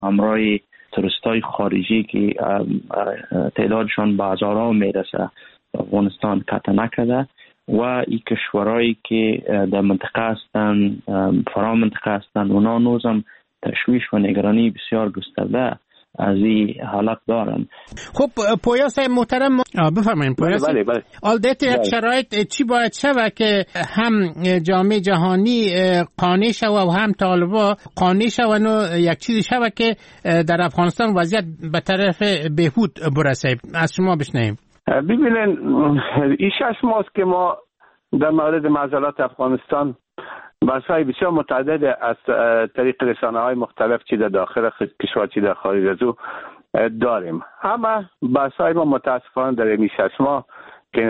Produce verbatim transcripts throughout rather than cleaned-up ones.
همراه توریستای خارجی که تعدادشان به هزارها میرسه افغانستان قطع نکرده و این کشورهایی که در منطقه هستند، فرا منطقه هستند، اونا نوزم تشویش و نگرانی بسیار گسترده از این حالت دارن. خب پویا صاحب محترم بفرمایید. پویا صاحب بله بله. البته یک شرایط چی باید شوه که هم جامعه جهانی قانع شوه و هم طالبا قانع شوه و یک چیزی شوه که در افغانستان وضعیت به طرف بهبود برسه؟ از شما بشنویم. ببینن این شش ماه که ما در مورد معضلات افغانستان بحث‌های بسیار متعدد از طریق رسانه‌های مختلف چی در داخل کشور چی در خارج از او داریم. همه بحث‌های ما متاسفانه در این شش ماه که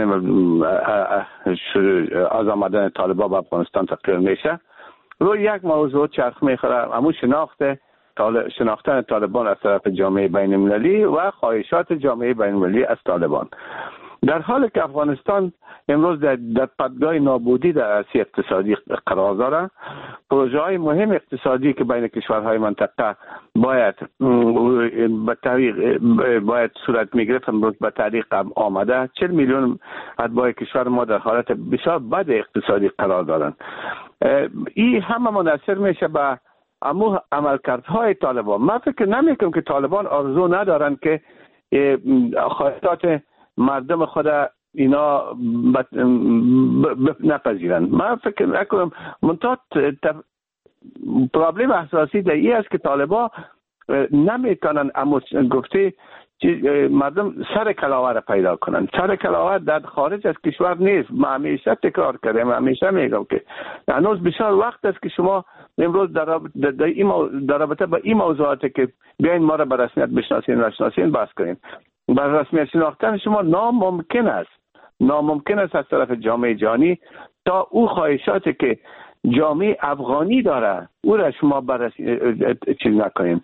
از آمدن طالبان به افغانستان تقریر میشه روی یک موضوع چرخ میخوره، همون شناخته شناختن طالبان از طرف جامعه بین المللی و خواهشات جامعه بین المللی از طالبان، در حالی که افغانستان امروز در, در پدگاه نابودی در عرصه اقتصادی قرار داره. پروژه های مهم اقتصادی که بین کشورهای منطقه باید به طریق باید صورت میگرفت امروز به طریق آمده. چهل میلیون اتباع کشور ما در حالت بسیار بد اقتصادی قرار دارند. این همه منحصر میشه به امو عملکردهای طالبان. من فکر نمیکنم که طالبان آرزو ندارن که خواهشات مردم خود اینا نپذیرن. من فکر نکنم. منتها پرابلم اساسی در این است که طالبان نمیتونن اما گفته مردم سر کلاوه را پیدا کنن. سر کلاوه در خارج از کشور نیست. ما همیشه تکرار کردیم، همیشه میگم که هنوز بسیار وقت است که شما امروز در در رابطه با این موضوعاتی که بیاین ما را به رسمیت بشناسین بشناسین بحث کنیم. بر رسمیت شناختن شما ناممکن است ناممکن است از طرف جامعه جهانی تا او خواهشاتی که جامعه افغانی داره او را شما بررسی چیز نکنیم.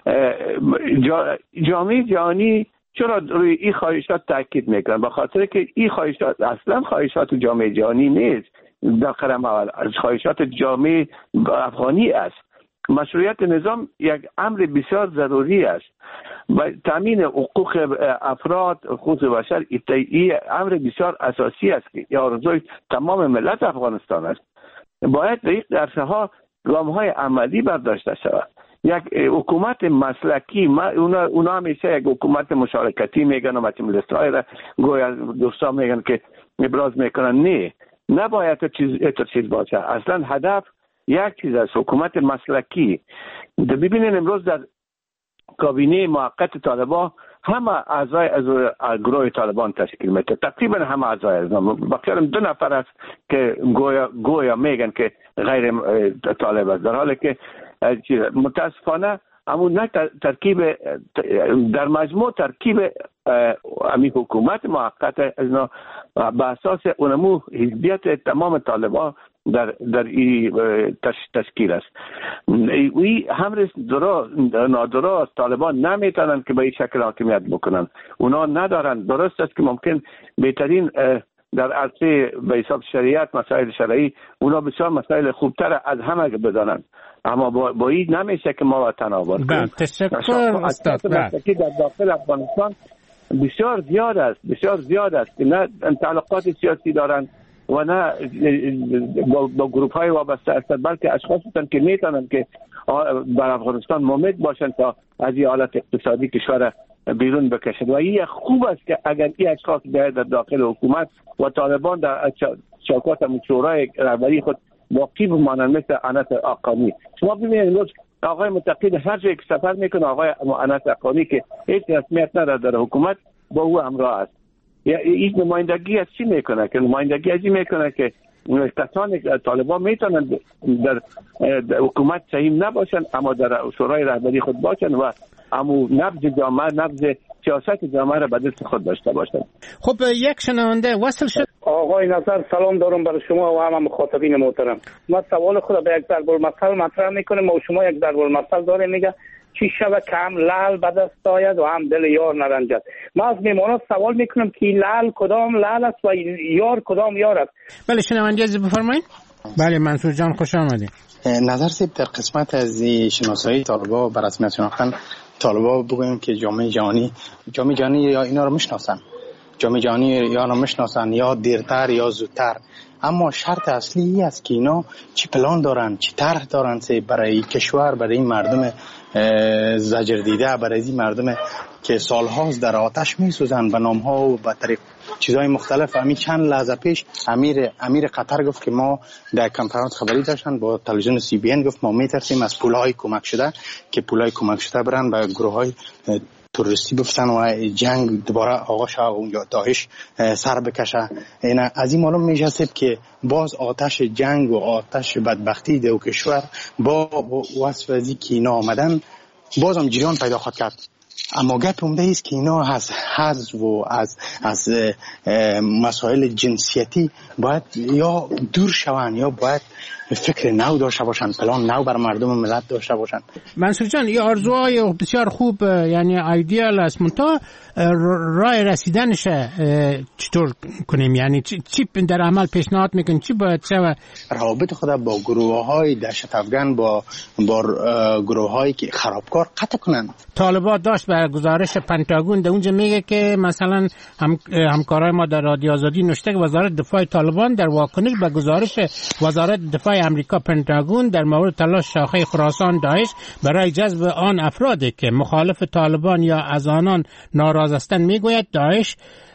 جامعه جهانی چرا روی این خواهشات تاکید میکنن؟ به خاطر که این خواهشات اصلا خواهشات جامعه جهانی نیست، در قدم اول از خواهشات جامعه افغانی است. مشروعیت نظام یک امر بسیار ضروری است. تامین حقوق افراد، حقوق بشر، این امر بسیار اساسی است که آرزوی تمام ملت افغانستان است. باید در این عرصه ها گام های عملی برداشته شود. یک حکومت مسلکی، اونا, اونا همیشه یک حکومت مشارکتی میگن و مجلس‌های را گویا دوستان میگن که ابراز میکنن. نه، نباید تو چیز تو چیز باشه. اصلا هدف یک چیز است، حکومت مسلکی. ببینید امروز در کابینه موقت طالبان همه اعضای از گروه طالبان تشکیل میده، تقریبا همه اعضای از بخیرم دو نفر است که گویا گویا میگن که غیر طالب است، در حالی که متاسفانه همون نه ترکیب در مجموع ترکیب امی حکومت موقت از به اساس اونمو حزبیت تمام طالبان در در این تشکیل است. وی همرس درست نادرست طالبان نمیتونن که به این شکل حاکمیت بکنن. اونا ندارن. درست است که ممکن بهترین در عرصه به حساب شریعت مسائل شرعی اونا بسیار مسائل خوبتر از همه بدانند، اما با, با این نمیشه که ما وطن آباد کنیم. تشکر استاد. در داخل افغانستان بسیار زیاد است بسیار زیاد است که نه تعلقات سیاسی دارند و نه با, با گروپ های وابسته هستند، بلکه اشخاصی هستند که میتونند که بر افغانستان ممد باشند تا از این حالت اقتصادی کشور بیرون بکشند. و این خوب است که اگر این اشخاص بیاید در داخل حکومت و طالبان در چوکات شورای رهبری خود واقعی بمانند، مثل انس حقانی. شما ببینید امروز آقای متقی هر جایی که سفر میکنه آقای انس حقانی که هیچ رسمیت نداره در حکومت با او همراه است. یا این نمایندگی از چی میکنه؟ که نمایندگی از این میکنه که کسان طالبان میتونن در, در حکومت سهیم نباشن اما در شورای رهبری خود باشن و امو نبض جامعه نبض سیاست جامعه را به دست خود داشته باشند. خب یک شنونده وصل شد. آقای نصر سلام دارم برای شما و همه مخاطبین محترم. ما سوال خود به یک ضرب المثل مطرح میکنیم و شما یک ضرب المثل داره میگه چی شود که هم لعل به دست آید و هم دل یار نرنجد. ما از میمونان سوال میکنم که لعل کدام لعل است و یار کدام یار است. بله شنونده عزیز بفرمایید. بله منصور جان خوش آمدید. نظر سید در قسمت از شناسایی طالبا بر رسمیت شناختن طالبا بگویم که جامعه جهانی جامعه جهانی یا اینا رو میشناسن، جامعه جهانی یا رو میشناسن یا دیرتر یا زودتر، اما شرط اصلی ای است که اینا چی پلان دارن، چی طرح دارن برای کشور، برای این مردم زجر دیده، برای این مردم که سالهاست در آتش میسوزن به نام ها و به طریق چیزهای مختلف. همین چند لحظه پیش امیر امیر قطر گفت که ما در کنفرانس خبری داشتن با تلویزیون سی بی ان، گفت ما میترسیم از پولهای کمک شده که پولهای کمک شده برن به گروه های تروریستی بفتن و جنگ دوباره آغاز شه و داعش سر بکشه. این از این معلوم میشه که باز آتش جنگ و آتش بدبختی دو کشور با وصف ازی که اینا آمدن باز هم جریان پیدا خواهد کرد. اما گپ عمده است که اینا از حزب و از از مسائل جنسیتی باید یا دور شوند یا باید فکر نو داشته باشند، پلان نو بر مردم و ملت داشته باشند. منصور جان این آرزوهای بسیار خوب یعنی ایدئال است، منتها راه رسیدنش چطور کنیم؟ یعنی چی در عمل پیشنهاد میکنین؟ چی باید شود؟ روابط خود با گروه های دهشت افغان با با گروه هایی که خرابکار قطع کنند. طالبان داشت بر گزارش پنتاگون در اونجا میگه که مثلا هم همکارای ما در رادیو آزادی نوشته که وزارت دفاع طالبان در واکنش به گزارش وزارت دفاع امریکا پنتاگون در مورد تلاش شاخه خراسان داعش برای جذب آن افرادی که مخالف طالبان یا از آنان ناراض هستند میگوید داعش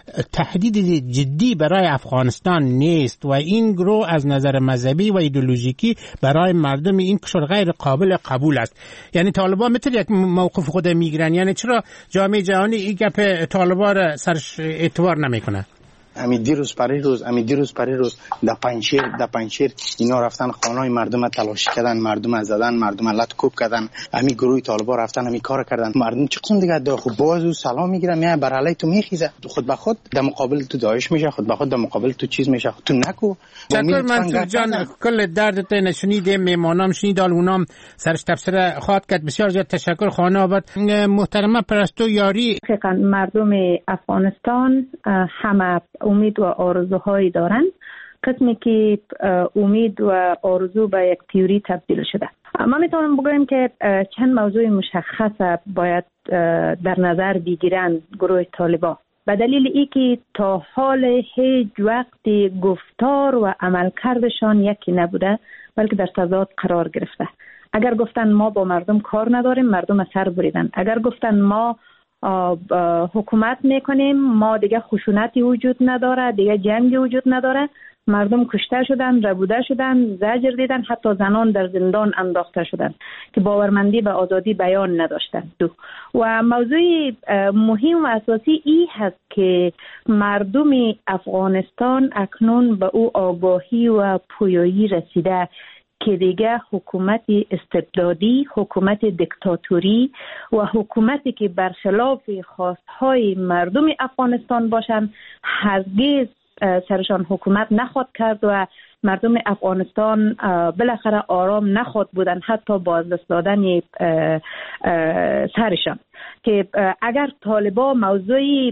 تهدید جدی برای افغانستان نیست و این گروه از نظر مذهبی و ایدئولوژیکی برای مردم این کشور غیر قابل قبول است. یعنی طالبان میتونه یک موقف خود میگیرن؟ یعنی چرا جامعه جهانی این گپ طالبان را سرش اعتبار نمیکنه؟ امی دیروز پری روز امی دیروز پری روز در پنجشیر در پنجشیر اینا رفتن خانه‌های مردم تلاشی کردن، مردم زدن، مردم لط کوب کردن. امی گروه طالبان رفتن امی کار کردن. مردم چه قسم دیگه دا خب بازو سلام میگیرن، نه بر علی تو میخیزه، خود به خود در مقابل تو داعش میشه، خود به خود در مقابل تو چیز میشه، تو نکو. چطور منصور جان کل دردت نشونیده، میمانام شنیدال اونام سرش تفسیر خواهد کرد. بسیار زیاد تشکر خانه آباد. محترمه پرستو یاری، مردم افغانستان همه امید و آرزوهایی دارن، قسمی که امید و آرزو به یک تئوری تبدیل شده. ما میتونم بگویم که چند موضوع مشخص باید در نظر بگیرن گروه طالبان، به دلیل ای که تا حال هیچ وقت گفتار و عملکردشان یکی نبوده، بلکه در تضاد قرار گرفته. اگر گفتن ما با مردم کار نداریم، مردم سر بریدن. اگر گفتن ما حکومت میکنیم، ما دیگه خشونتی وجود نداره، دیگه جنگی وجود نداره، مردم کشته شدن، ربوده شدن، زجر دیدن، حتی زنان در زندان انداخته شدن که باورمندی به آزادی بیان نداشتن. دو و موضوع مهم و اساسی ای هست که مردم افغانستان اکنون به او آگاهی و پویایی رسیده که دیگه حکومت استبدادی، حکومت دیکتاتوری و حکومتی که برخلاف خواستهای مردم افغانستان باشن هرگز سرشان حکومت نخواد کرد و مردم افغانستان بالاخره آرام نخواد بودن حتی بازدست دادن سرشان. که اگر طالبان موضوع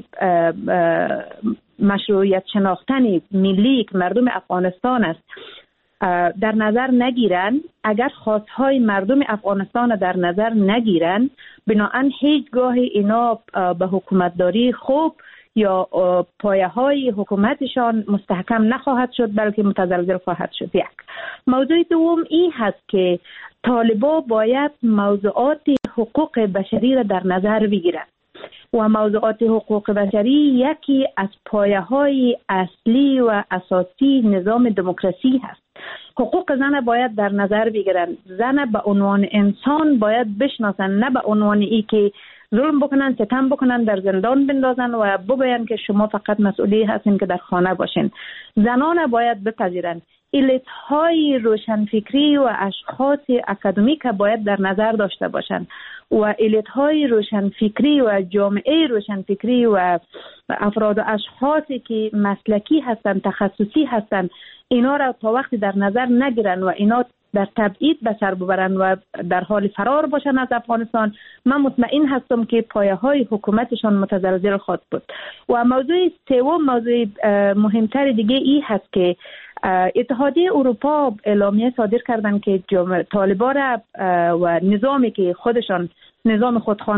مشروعیت شناختن ملی که مردم افغانستان است در نظر نگیرن، اگر خواستهای مردم افغانستان در نظر نگیرن، بناهن هیچگاه اینا به حکومتداری خوب یا پایه های حکومتشان مستحکم نخواهد شد، بلکه متزلزل خواهد شد. یک موضوع دوم این هست که طالبان باید موضوعات حقوق بشری را در نظر بگیرند و موضوعات حقوق بشری یکی از پایه های اصلی و اساسی نظام دموکراسی هست. حقوق زن باید در نظر بگیرن. زن به عنوان انسان باید بشناسن، نه به عنوان ای که ظلم بکنن، ستم بکنن، در زندان بندازن و بگوین که شما فقط مسئولی هستین که در خانه باشین. زنان باید بپذیرن. الیت های روشنفکری و اشخاص اکادمیک باید در نظر داشته باشند و الیت های روشنفکری و جامعه روشنفکری و افراد و اشخاصی که مسلکی هستند، تخصصی هستند، اینا را تا وقتی در نظر نگیرن و اینا در تبعید به سر ببرن و در حال فرار باشن از افغانستان، من مطمئن هستم که پایه های حکومتشان متزلزل خواهد بود. و موضوع سوم، موضوع مهمتر دیگه ای هست که اتحادیه اروپا اعلامیه صادر کردن که طالبان و نظامی که خودشان نظام خودخوان